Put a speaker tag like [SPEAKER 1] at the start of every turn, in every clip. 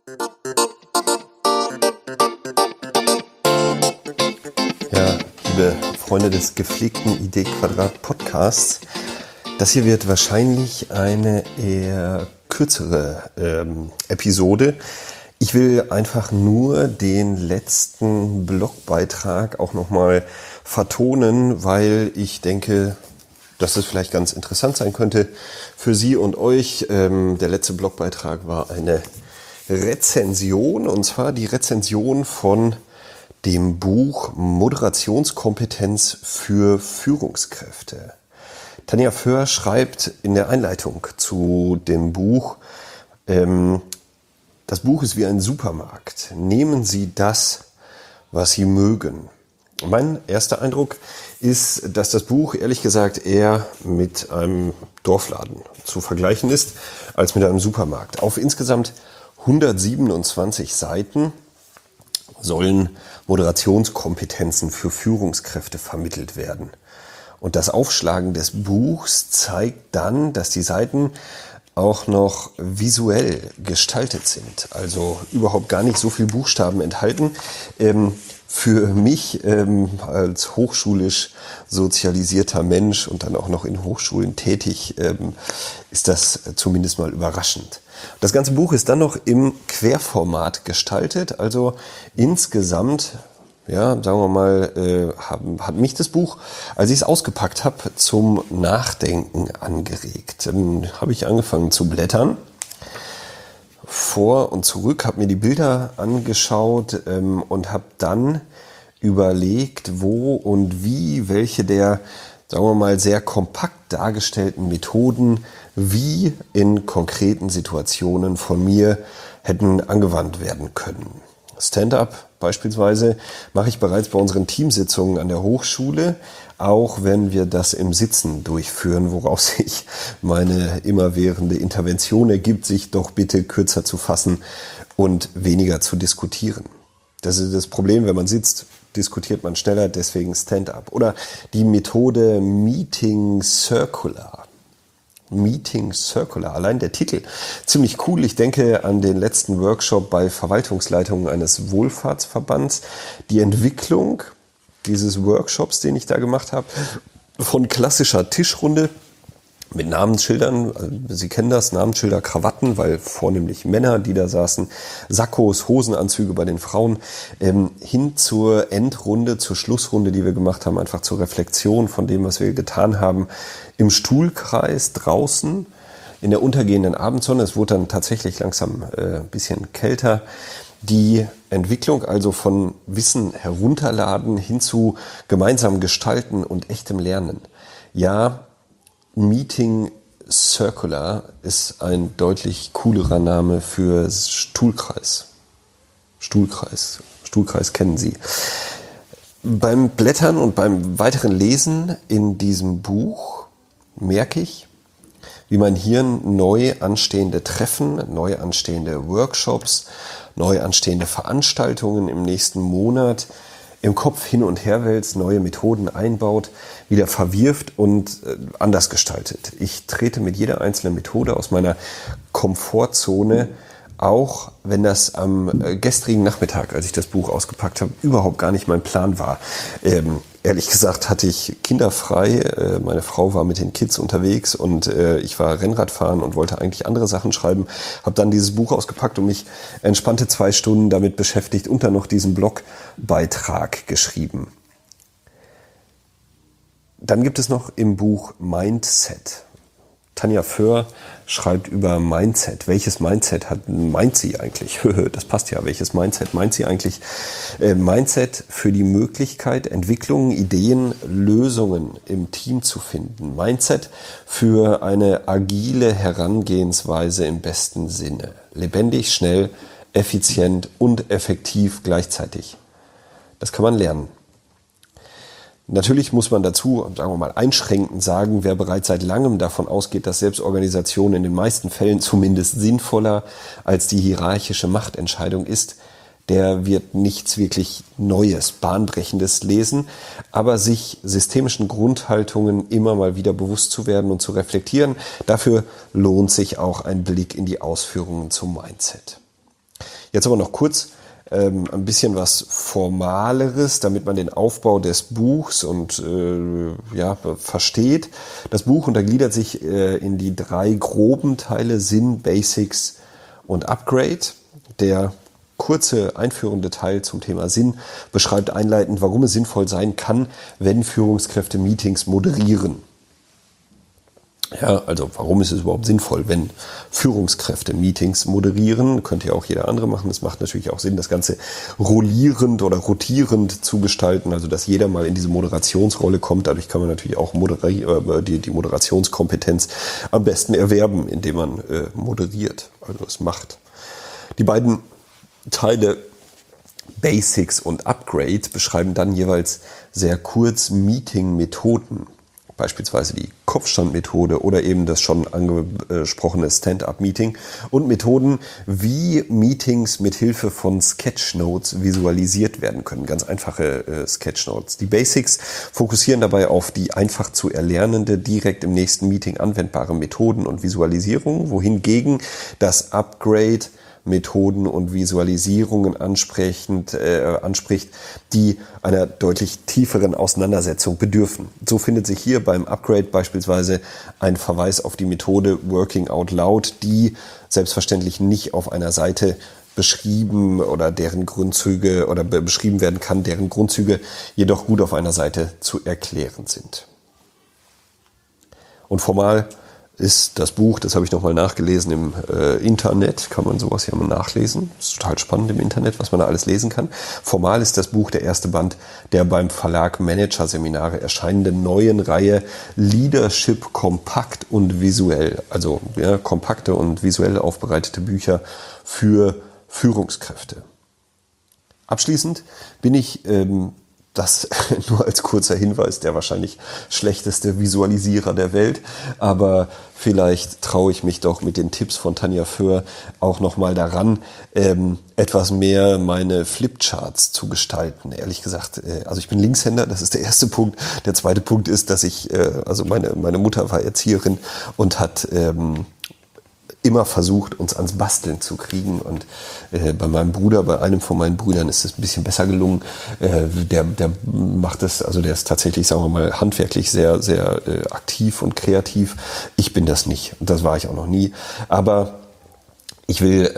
[SPEAKER 1] Ja, liebe Freunde des gepflegten Idee-Quadrat-Podcasts, das hier wird wahrscheinlich eine eher kürzere Episode. Ich will einfach nur den letzten Blogbeitrag auch nochmal vertonen, weil ich denke, dass es vielleicht ganz interessant sein könnte für Sie und euch. Der letzte Blogbeitrag war eine Rezension, und zwar die Rezension von dem Buch Moderationskompetenz für Führungskräfte. Tanja Föhr schreibt in der Einleitung zu dem Buch, das Buch ist wie ein Supermarkt. Nehmen Sie das, was Sie mögen. Mein erster Eindruck ist, dass das Buch ehrlich gesagt eher mit einem Dorfladen zu vergleichen ist, als mit einem Supermarkt. Auf insgesamt 127 Seiten sollen Moderationskompetenzen für Führungskräfte vermittelt werden. Und das Aufschlagen des Buchs zeigt dann, dass die Seiten auch noch visuell gestaltet sind, also überhaupt gar nicht so viel Buchstaben enthalten. Für mich als hochschulisch sozialisierter Mensch und dann auch noch in Hochschulen tätig, ist das zumindest mal überraschend. Das ganze Buch ist dann noch im Querformat gestaltet, also insgesamt, ja, sagen wir mal, hat mich das Buch, als ich es ausgepackt habe, zum Nachdenken angeregt. Dann habe ich angefangen zu blättern, vor und zurück, habe mir die Bilder angeschaut und habe dann überlegt, wo und wie welche der, sagen wir mal, sehr kompakt dargestellten Methoden wie in konkreten Situationen von mir hätten angewandt werden können. Stand-up beispielsweise mache ich bereits bei unseren Teamsitzungen an der Hochschule, auch wenn wir das im Sitzen durchführen, woraus sich meine immerwährende Intervention ergibt, sich doch bitte kürzer zu fassen und weniger zu diskutieren. Das ist das Problem, wenn man sitzt, diskutiert man schneller, deswegen Stand-up. Oder die Methode Meeting Circular. Meeting Circular, allein der Titel, ziemlich cool. Ich denke an den letzten Workshop bei Verwaltungsleitungen eines Wohlfahrtsverbands. Die Entwicklung dieses Workshops, den ich da gemacht habe, von klassischer Tischrunde mit Namensschildern, Sie kennen das, Namensschilder, Krawatten, weil vornehmlich Männer, die da saßen, Sakkos, Hosenanzüge bei den Frauen, hin zur Endrunde, zur Schlussrunde, die wir gemacht haben, einfach zur Reflexion von dem, was wir getan haben, im Stuhlkreis draußen, in der untergehenden Abendsonne. Es wurde dann tatsächlich langsam ein bisschen kälter. Die Entwicklung also von Wissen herunterladen hin zu gemeinsam gestalten und echtem Lernen. Ja, Meeting Circular ist ein deutlich coolerer Name für Stuhlkreis. Stuhlkreis kennen Sie. Beim Blättern und beim weiteren Lesen in diesem Buch merke ich, wie mein Hirn neu anstehende Treffen, neu anstehende Workshops, neu anstehende Veranstaltungen im nächsten Monat im Kopf hin und her wälzt, neue Methoden einbaut, wieder verwirft und anders gestaltet. Ich trete mit jeder einzelnen Methode aus meiner Komfortzone, auch wenn das am gestrigen Nachmittag, als ich das Buch ausgepackt habe, überhaupt gar nicht mein Plan war. Ehrlich gesagt hatte ich kinderfrei, meine Frau war mit den Kids unterwegs und ich war Rennradfahren und wollte eigentlich andere Sachen schreiben, habe dann dieses Buch ausgepackt und mich entspannte 2 Stunden damit beschäftigt und dann noch diesen Blogbeitrag geschrieben. Dann gibt es noch im Buch Mindset. Tanja Föhr schreibt über Mindset. Welches Mindset meint sie eigentlich? Das passt ja. Welches Mindset meint sie eigentlich? Mindset für die Möglichkeit, Entwicklungen, Ideen, Lösungen im Team zu finden. Mindset für eine agile Herangehensweise im besten Sinne. Lebendig, schnell, effizient und effektiv gleichzeitig. Das kann man lernen. Natürlich muss man dazu, sagen wir mal, einschränkend sagen, wer bereits seit langem davon ausgeht, dass Selbstorganisation in den meisten Fällen zumindest sinnvoller als die hierarchische Machtentscheidung ist, der wird nichts wirklich Neues, Bahnbrechendes lesen, aber sich systemischen Grundhaltungen immer mal wieder bewusst zu werden und zu reflektieren, dafür lohnt sich auch ein Blick in die Ausführungen zum Mindset. Jetzt aber noch kurz ein bisschen was Formaleres, damit man den Aufbau des Buchs und versteht. Das Buch untergliedert sich in die 3 groben Teile: Sinn, Basics und Upgrade. Der kurze einführende Teil zum Thema Sinn beschreibt einleitend, warum es sinnvoll sein kann, wenn Führungskräfte Meetings moderieren. Ja, also warum ist es überhaupt sinnvoll, wenn Führungskräfte Meetings moderieren? Könnte ja auch jeder andere machen. Es macht natürlich auch Sinn, das Ganze rollierend oder rotierend zu gestalten, also dass jeder mal in diese Moderationsrolle kommt. Dadurch kann man natürlich auch die Moderationskompetenz am besten erwerben, indem man moderiert, also es macht. Die beiden Teile Basics und Upgrade beschreiben dann jeweils sehr kurz Meeting-Methoden. Beispielsweise die Kopfstandmethode oder eben das schon angesprochene Stand-up-Meeting und Methoden, wie Meetings mit Hilfe von Sketchnotes visualisiert werden können. Ganz einfache Sketchnotes. Die Basics fokussieren dabei auf die einfach zu erlernende, direkt im nächsten Meeting anwendbare Methoden und Visualisierungen, wohingegen das Upgrade Methoden und Visualisierungen anspricht, die einer deutlich tieferen Auseinandersetzung bedürfen. So findet sich hier beim Upgrade beispielsweise ein Verweis auf die Methode Working Out Loud, die selbstverständlich nicht auf einer Seite beschrieben oder deren Grundzüge oder beschrieben werden kann, deren Grundzüge jedoch gut auf einer Seite zu erklären sind. Und formal ist das Buch, das habe ich nochmal nachgelesen im Internet, kann man sowas ja mal nachlesen. Das ist total spannend im Internet, was man da alles lesen kann. Formal ist das Buch der erste Band der beim Verlag Managerseminare erscheinenden neuen Reihe Leadership kompakt und visuell. Also kompakte und visuell aufbereitete Bücher für Führungskräfte. Abschließend bin ich das nur als kurzer Hinweis, der wahrscheinlich schlechteste Visualisierer der Welt. Aber vielleicht traue ich mich doch mit den Tipps von Tanja Föhr auch nochmal daran, etwas mehr meine Flipcharts zu gestalten. Ehrlich gesagt, also ich bin Linkshänder, das ist der erste Punkt. Der zweite Punkt ist, dass ich, also meine Mutter war Erzieherin und hat immer versucht, uns ans Basteln zu kriegen. Und bei einem von meinen Brüdern ist es ein bisschen besser gelungen. Der macht es, also der ist tatsächlich, sagen wir mal, handwerklich sehr, sehr aktiv und kreativ. Ich bin das nicht. Das war ich auch noch nie. Aber ich will,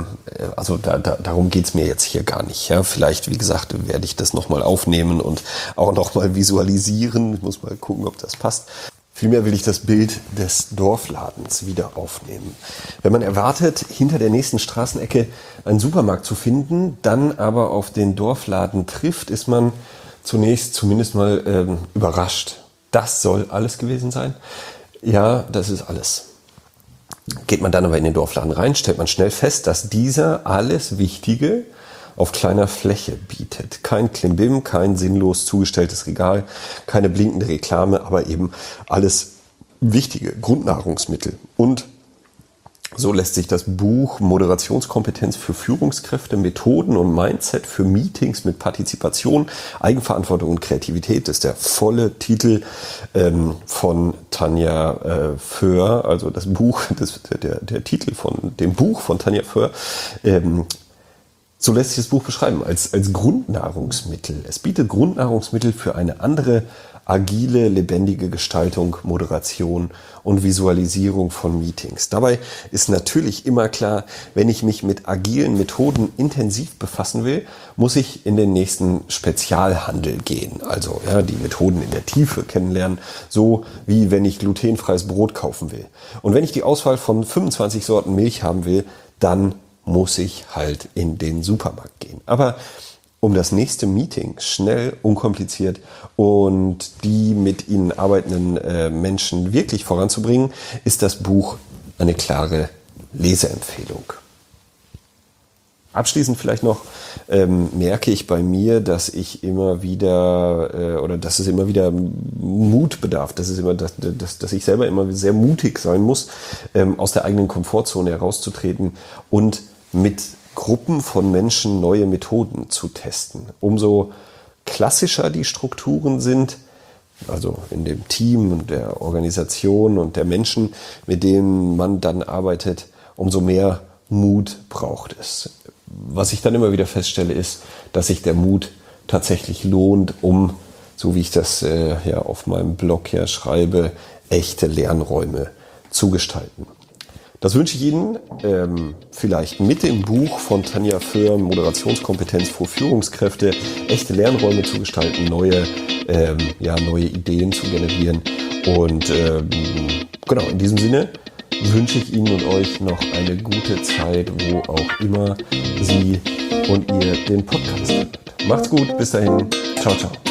[SPEAKER 1] darum geht's mir jetzt hier gar nicht. Ja? Vielleicht, wie gesagt, werde ich das nochmal aufnehmen und auch nochmal visualisieren. Ich muss mal gucken, ob das passt. Vielmehr will ich das Bild des Dorfladens wieder aufnehmen. Wenn man erwartet, hinter der nächsten Straßenecke einen Supermarkt zu finden, dann aber auf den Dorfladen trifft, ist man zunächst zumindest mal überrascht. Das soll alles gewesen sein? Ja, das ist alles. Geht man dann aber in den Dorfladen rein, stellt man schnell fest, dass dieser alles Wichtige auf kleiner Fläche bietet. Kein Klimbim, kein sinnlos zugestelltes Regal, keine blinkende Reklame, aber eben alles wichtige Grundnahrungsmittel. Und so lässt sich das Buch Moderationskompetenz für Führungskräfte, Methoden und Mindset für Meetings mit Partizipation, Eigenverantwortung und Kreativität, das ist der volle Titel von Tanja Föhr, also das Buch, der Titel von dem Buch von Tanja Föhr. So lässt sich das Buch beschreiben, als Grundnahrungsmittel. Es bietet Grundnahrungsmittel für eine andere, agile, lebendige Gestaltung, Moderation und Visualisierung von Meetings. Dabei ist natürlich immer klar, wenn ich mich mit agilen Methoden intensiv befassen will, muss ich in den nächsten Spezialhandel gehen. Also die Methoden in der Tiefe kennenlernen, so wie wenn ich glutenfreies Brot kaufen will. Und wenn ich die Auswahl von 25 Sorten Milch haben will, dann muss ich halt in den Supermarkt gehen. Aber um das nächste Meeting schnell, unkompliziert und die mit ihnen arbeitenden Menschen wirklich voranzubringen, ist das Buch eine klare Leseempfehlung. Abschließend vielleicht noch merke ich bei mir, dass ich immer wieder dass es immer wieder Mut bedarf, dass ich selber immer sehr mutig sein muss, aus der eigenen Komfortzone herauszutreten und mit Gruppen von Menschen neue Methoden zu testen. Umso klassischer die Strukturen sind, also in dem Team und der Organisation und der Menschen, mit denen man dann arbeitet, umso mehr Mut braucht es. was ich dann immer wieder feststelle, ist, dass sich der Mut tatsächlich lohnt, um, so wie ich das auf meinem Blog schreibe, echte Lernräume zu gestalten. Das wünsche ich Ihnen vielleicht mit dem Buch von Tanja Föhr, Moderationskompetenz für Führungskräfte, echte Lernräume zu gestalten, neue Ideen zu generieren. Und genau, in diesem Sinne wünsche ich Ihnen und euch noch eine gute Zeit, wo auch immer Sie und ihr den Podcast hört. Macht's gut, bis dahin, ciao, ciao.